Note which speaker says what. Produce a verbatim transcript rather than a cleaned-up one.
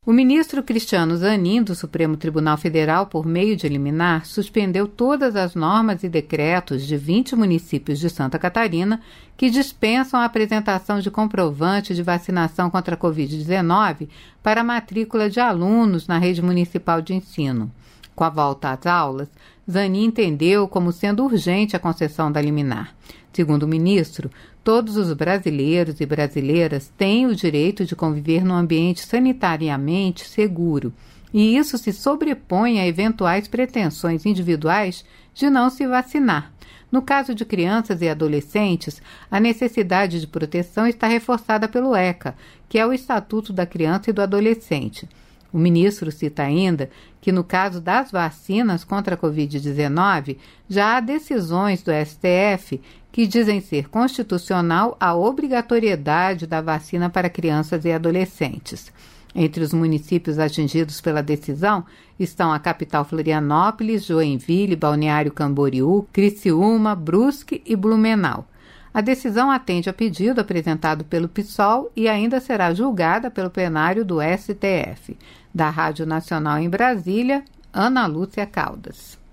Speaker 1: O ministro Cristiano Zanin, do Supremo Tribunal Federal, por meio de liminar, suspendeu todas as normas e decretos de vinte municípios de Santa Catarina que dispensam a apresentação de comprovante de vacinação contra a covid dezenove para a matrícula de alunos na rede municipal de ensino. Com a volta às aulas, Zanin entendeu como sendo urgente a concessão da liminar. Segundo o ministro, todos os brasileiros e brasileiras têm o direito de conviver num ambiente sanitariamente seguro, e isso se sobrepõe a eventuais pretensões individuais de não se vacinar. No caso de crianças e adolescentes, a necessidade de proteção está reforçada pelo ECA, que é o Estatuto da Criança e do Adolescente. O ministro cita ainda que, no caso das vacinas contra a covid dezenove, já há decisões do S T F que dizem ser constitucional a obrigatoriedade da vacina para crianças e adolescentes. Entre os municípios atingidos pela decisão estão a capital Florianópolis, Joinville, Balneário Camboriú, Criciúma, Brusque e Blumenau. A decisão atende a pedido apresentado pelo PSOL e ainda será julgada pelo plenário do S T F. Da Rádio Nacional em Brasília, Ana Lúcia Caldas.